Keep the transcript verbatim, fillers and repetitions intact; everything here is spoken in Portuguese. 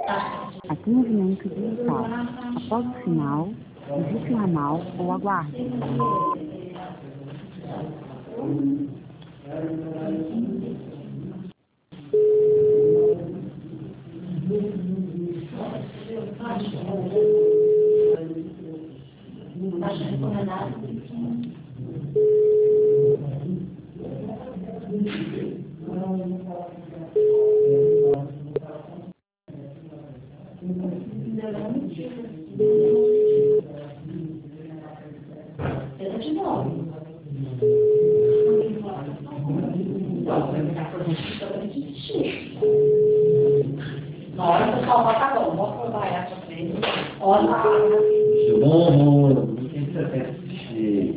Atendimento digital. Após o sinal, digite o ramal ou aguarde. Na hora que eu salvar, tá bom, vou provar essa pra ele. Olha lá. Bom, tem que ser